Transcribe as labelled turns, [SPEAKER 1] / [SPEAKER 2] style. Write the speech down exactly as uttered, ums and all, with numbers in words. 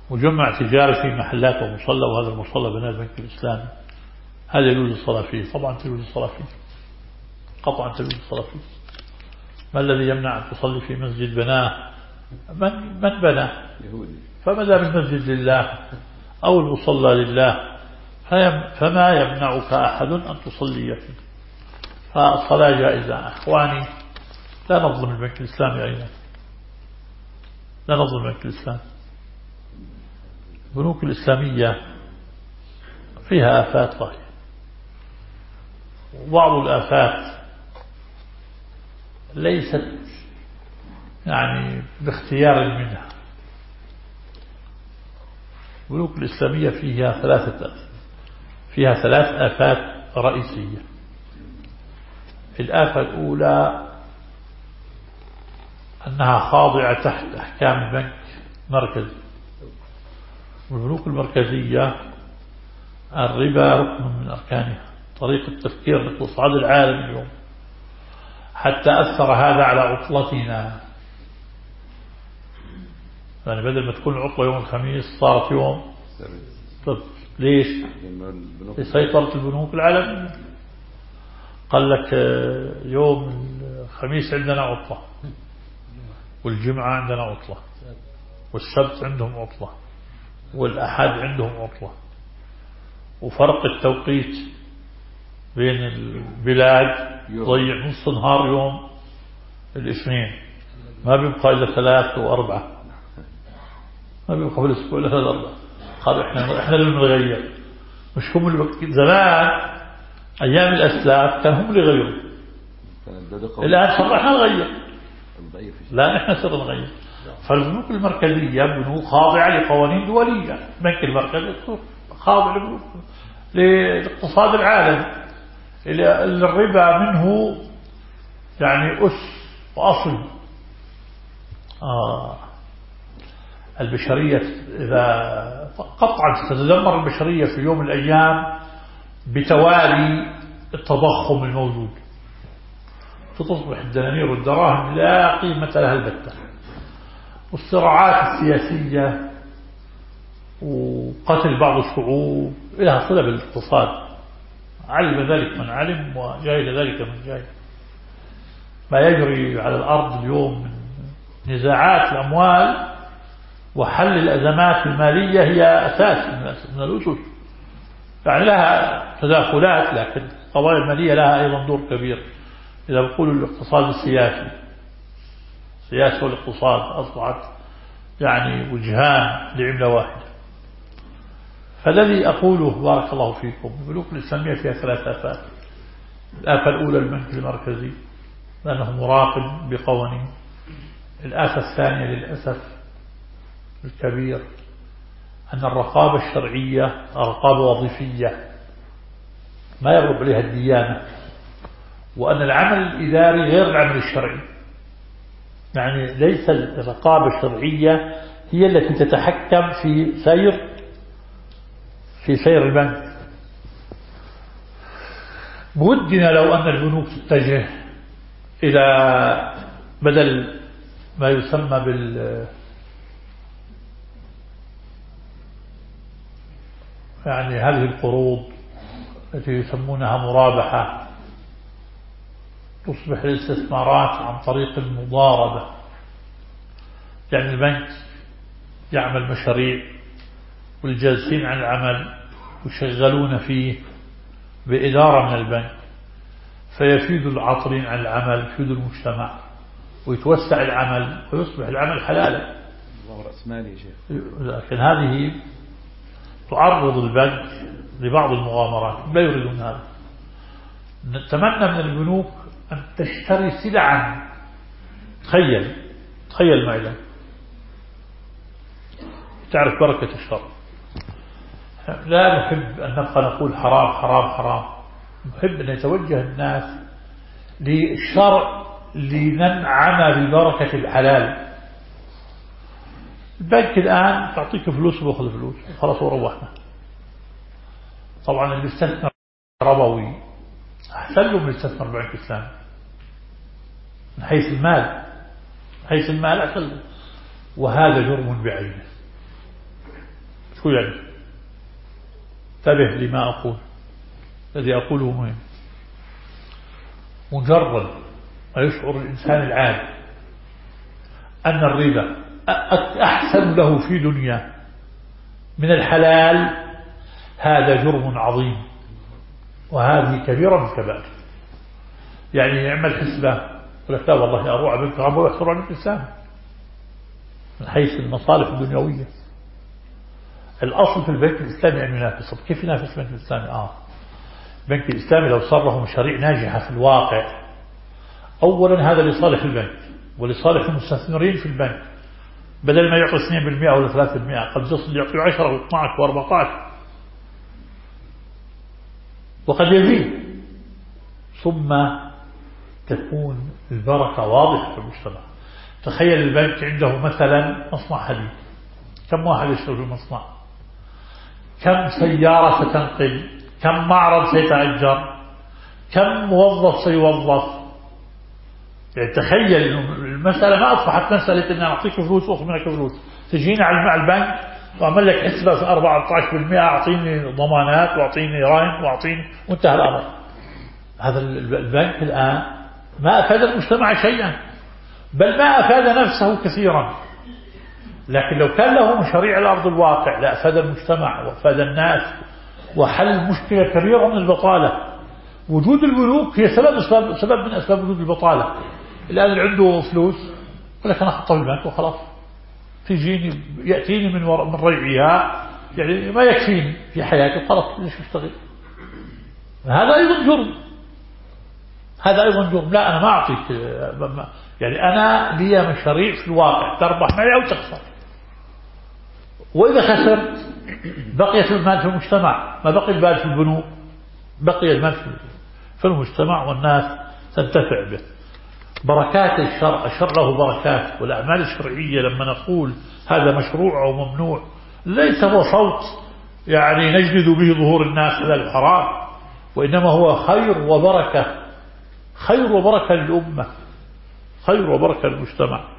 [SPEAKER 1] مجمع تجاري في محلات ومصلى، وهذا المصلى بناء البنك الإسلامي، هذا يجوز الصلاة فيه؟ طبعا تجوز الصلاة فيه، قطعا تجوز الصلاة فيه. ما الذي يمنع أن تصلي في مسجد بناه من, من بنى؟ فما دام المسجد لله أو المصلى لله فما يمنعك أحد أن تصلي فيه. فالصلاة جائزة. أخواني، لا نظلم البنك الإسلامي أيضا، لا نظلم البنك الإسلامي. البنوك الإسلامية فيها آفات طاهية، وبعض الآفات ليست يعني باختيار منها. البنوك الإسلامية فيها ثلاثة فيها ثلاث آفات رئيسية. الآفة الأولى أنها خاضعة تحت أحكام البنك المركزي، والبنوك المركزية الربا ركن من أركانها. طريقة تفكير الاقتصاد العالمي اليوم حتى أثر هذا على عطلتنا، يعني بدل ما تكون العطلة يوم الخميس صارت يوم طب ليش؟ لسيطرة البنوك العالمية. قال لك يوم الخميس عندنا عطلة، والجمعة عندنا عطلة، والسبت عندهم عطلة، والأحد عندهم عطلة، وفرق التوقيت بين البلاد ضيع نص نهار يوم الاثنين، ما بيبقى إلا ثلاث وأربعة، ما بيبقى في الأسبوع إلا ثلاث وأربعة. قالوا إحنا إحنا اللي بنغير، مش هم اللي بقى. زمان أيام الأسلاف كان هم اللي يغيروا، الآن صار إحنا نغير، لا إحنا صرنا نغير. فالبنوك المركزية بنوك خاضعة لقوانين دولية. البنك المركزي خاضع للاقتصاد العالمي، الربا منه يعني أس وأصل. آه البشرية إذا قطعا ستتدمر البشرية في يوم من الأيام بتوالي التضخم الموجود، فتصبح الدنانير والدراهم لا قيمة لها البتة، والصراعات السياسية وقتل بعض الشعوب لها صلة بالاقتصاد. علم ذلك من علم وجاهل ذلك من جاهل. ما يجري على الأرض اليوم من نزاعات الأموال وحل الأزمات المالية هي أساس من الأسس، يعني لها تداخلات، لكن القضايا المالية لها أيضا دور كبير. إذا بقول الاقتصاد السياسي، السياسة والاقتصاد أصبحت يعني وجهان لعملة واحدة. فالذي أقوله بارك الله فيكم، البنوك الإسلامية فيها ثلاث آفات. الآفة الأولى البنك المركزي لأنه مراقب بقوانين. الآفة الثانية للأسف الكبير أن الرقابة الشرعية رقابة وظيفية ما يغلب عليها الديانة، وأن العمل الإداري غير العمل الشرعي. يعني ليس الرقابة الشرعية هي التي تتحكم في سير في سير البنك. بودنا لو أن البنوك تتجه إلى بدل ما يسمى بال يعني هذه القروض التي يسمونها مرابحة، تصبح الاستثمارات عن طريق المضاربة. يعني البنك يعمل مشاريع والجالسين عن العمل يشغلون فيه بإدارة من البنك، فيفيد العاطلين عن العمل، يفيد المجتمع، ويتوسع العمل ويصبح العمل حلالا.
[SPEAKER 2] الله رأسمالي يا شيخ.
[SPEAKER 1] لكن هذه تعرض البنك لبعض المغامرات، لا يريدون هذا. نتمنى من البنوك أن تشتري سلعا. تخيل تخيل معي، تعرف بركة الشر. لا نحب أن نبقى نقول حرام حرام حرام، نحب أن يتوجه الناس للشرع لننعم ببركة الحلال. البنك الآن تعطيك فلوس وبأخذ فلوس خلاص وروحنا. طبعا اللي بيستثمر ربوي أحسن له من يستثمر بنك إسلامي من حيث المال، من حيث المال أحسن له، وهذا جرم بعينه. شو يعني؟ انتبه لما أقول، الذي أقوله مهم. مجرد ما يشعر الإنسان العادي أن الربا أحسن له في دنيا من الحلال، هذا جرم عظيم، وهذه كبيرة من الكبائر. يعني يعمل حسبة يقول لك لا والله أروح بنت أبوه يحصر على الإنسان من حيث المصالح الدنيوية. الأصل في البنك الإسلامي أن ينافس. كيف ينافس البنك الإسلامي؟ آه البنك الإسلامي لو صار له مشاريع ناجحة في الواقع، أولا هذا لصالح البنك ولصالح المستثمرين في البنك، بدل ما يعطي اثنين بالمئة ولا ثلاثة بالمئة قد يصل يعطي عشرة واثني عشر وأربعة عشر وقد يزيد، ثم تكون البركة واضحة في المجتمع. تخيل البنك عنده مثلا مصنع حديد، كم واحد يشتغل في المصنع؟ كم سيارة ستنقل؟ كم معرض سيتأجر؟ كم موظف سيوظف؟ يعني تخيل إنه المسألة ما أصبحت مسألة إن أعطيك فلوس وأخذ منك فلوس، تجينا على البنك وأعمل لك حسبة في أربعة عشر بالمئة، أعطيني ضمانات وأعطيني راين وأعطيني، وانتهى الأمر. هذا البنك الآن ما أفاد المجتمع شيئا، بل ما أفاد نفسه كثيرا. لكن لو كان له مشاريع على أرض الواقع لأفاد المجتمع وأفاد الناس وحل مشكلة كبيرة من البطالة. وجود البنوك هي سبب سبب من أسباب وجود البطالة. الآن اللي عنده فلوس يقول لك أنا أحطها في البنك وخلاص، تجيني يأتيني من من ريعها، يعني ما يكفيني في حياتي خلاص ليش أشتغل؟ هذا أيضا جرم، هذا أيضا جرم. لا أنا ما أعطيك، يعني أنا لي مشاريع في الواقع تربح معي أو تخسر، وإذا خسرت بقيت المال في المجتمع، ما بقي المال في البنوك، بقي المال في المجتمع والناس تنتفع به. بركات الشرع، الشرع له بركات، والأعمال الشرعية لما نقول هذا مشروع أو ممنوع ليس هو صوت يعني نجلد به ظهور الناس على الحرام، وإنما هو خير وبركة، خير وبركة للأمة، خير وبركة للمجتمع.